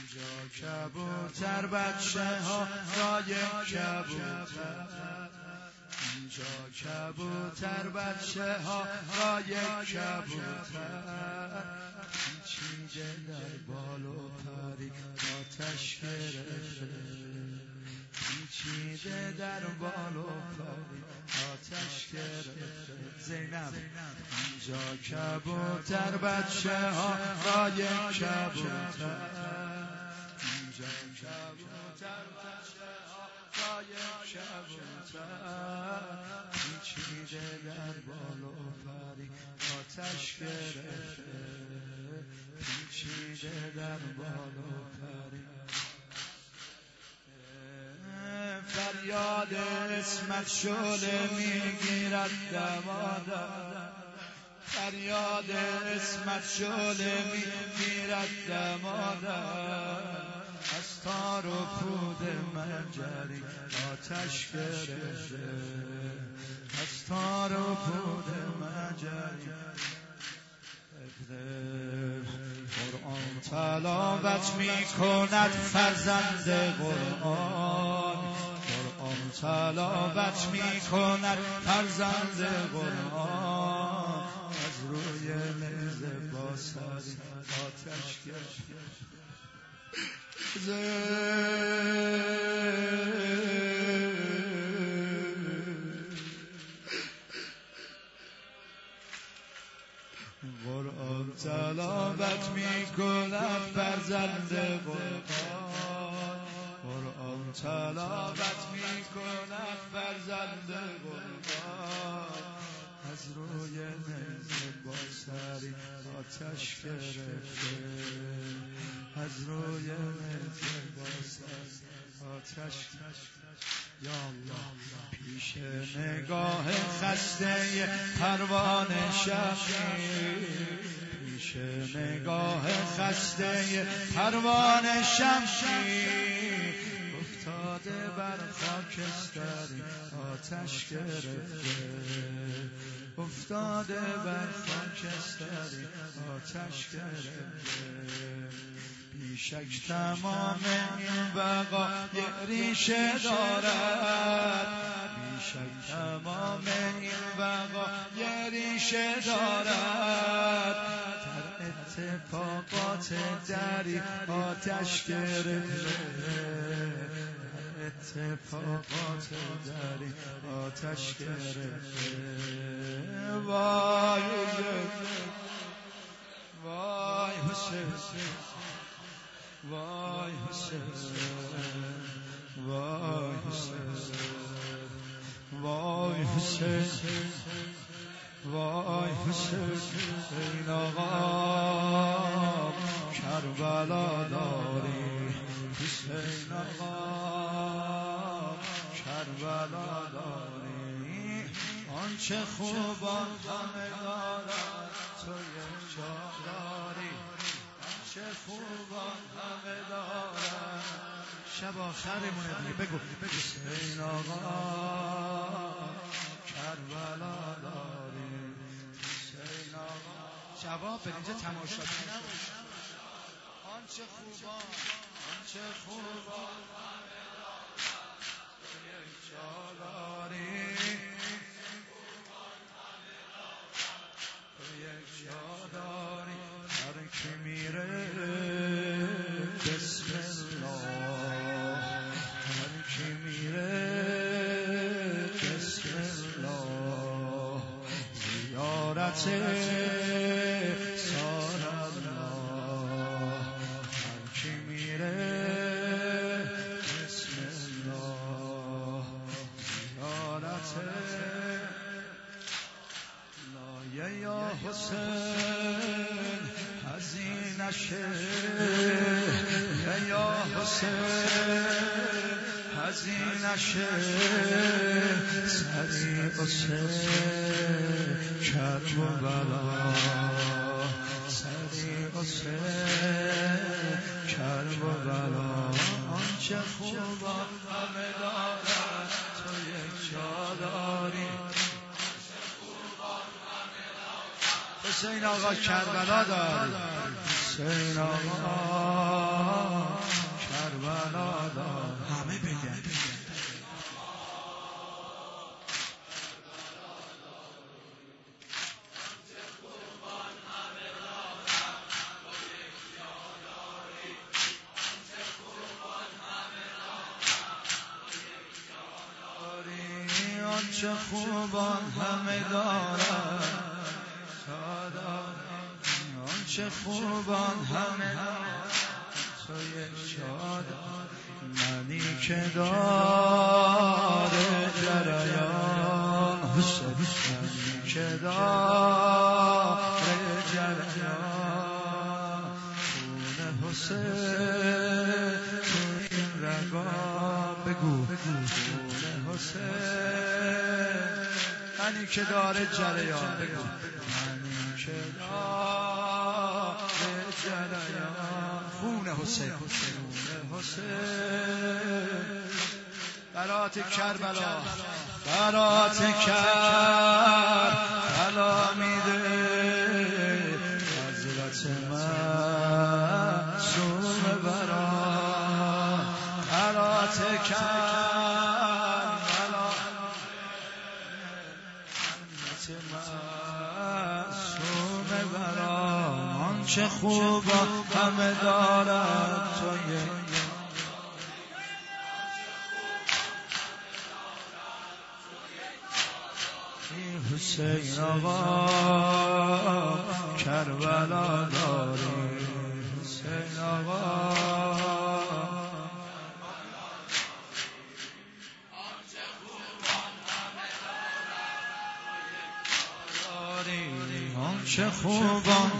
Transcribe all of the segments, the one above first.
کبوتر بچه ها رای کبوتر، اینجا کبوتر بچه ها رای کبوتر، پیچیده در بال و پری آتش گرفته، پیچیده در بال و پری آتش گرفته. زینب اینجا کبوتر بچه ها رای کبوتر، اینجا کبوتر بچه ها رای کبوتر، پیچیده در بال و پری آتش گرفته، پیچیده در بال و پری. فریاد اسمت شعله میگیرد دمادم، فریاد اسمت شعله میگیرد دمادم، از تار و پود منجری آتش گرفته، از تار و پود منجری. قرآن تلاوت می کند فرزند قرآن، قرآن تلاوت می کند فرزند قرآن، از روی نیزه با سری آتش گرفته. قرآن تلاوت می کند فرزند قرآن، قرآن تلاوت می کند فرزند قرآن، از روی نیزه با سری آتش گرفته، از روی نیزه با سری آتش گرفته. یا الله پیش نگاه خسته پروانه شمشیر، پیش نگاه خسته پروانه شمشیر، افتاده بر خاکستری آتش گرفته، افتاده بر خاکستری آتش گرفته. بیشک تمام این بقا یک ریشه دارد، بیشک تمام این بقا یک ریشه دارد، در اتفاقات دری آتش گرفته، اتفاقات دری آتش گرفته. وای وای حسین، وای حسین، وای حسین، وای حسین، وای حسین آقا کربلا داری، حسین آقا کربلا داری، آنچه خوبان همه دارد تو یک جا داری، چه خوبان همه دارن. شب آخرمونه دیگه، بگو حسین آقا کربلا داری، حسین آقا. جواب به اینجا تماشاچی نباشه. آنچه خوبان، آنچه خوبان همه دارن تو یک جا داری، تو یک جا داری. هر کی میره بسم الله، هر کی میره بسم الله، زیارت سار الله، هر کی میره بسم الله، زیارت لایه یا حسین حزینشه، یا حسین حزینشه، سری حسین کرب و بلا، سری حسین کرب و بلا، آنچه خوبان همه دارد تو یک جا داری، حسین آقا کربلا داری، حسین آقا کربلا دارد. همه بگن آنچه خوبان همه دارد آنچه خوبان همه دارد تو یک شادان منی که داره جریان منی که داره جریان خون حسین تو این رگان بگو خون حسین منی که داره جریان بگو منی که داره جریان خون حسین برات کربلا برات کربلا میده حضرت معصوم برات کربلا حضرت معصوم آنچه خوبا همه دارد تو حسین آقا کربلا داری حسین آقا آنچه خوبان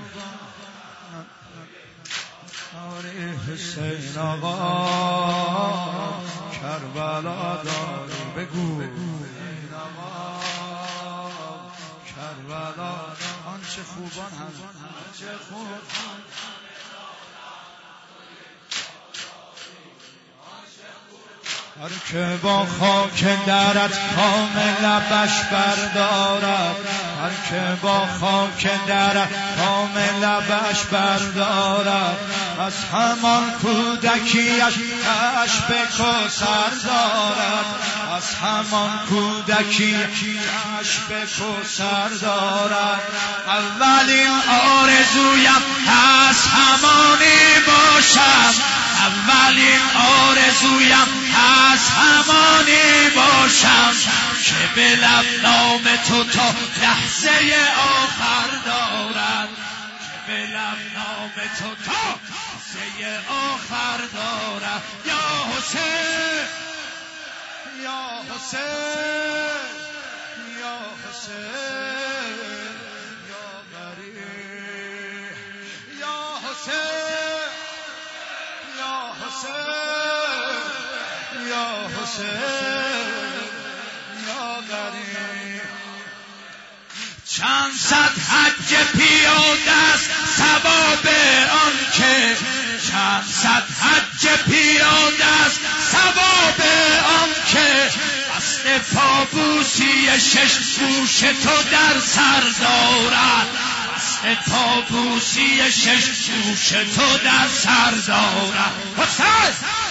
حسین آقا کربلا داری بگو کربلا آنچه خوبان آنچه خوبان هر که با خاک درت کام لبش بردارد هر که با خاک درت کام لبش بردارد از همان کودکیش عشق به کوثر دارد از همان کودکیش عشق به کوثر دارد اولین آرزویم هست همانی باشم اولین آرزویم هست همانی باشم که به لب نام تو تا لحظه آخر دارد که به لب نام تو تا لحظه آخر دارد یا حسین یا حسین یا حسین یا غریب یا حسین یا حسین یا حسین یا غریب چند صد حج پیاده است ثواب آن که چند صد حج پیاده است ثواب آن که دست پابوسی شش گوش تو در سر دارد دست پابوسی شش گوش تو در سر دارد حسین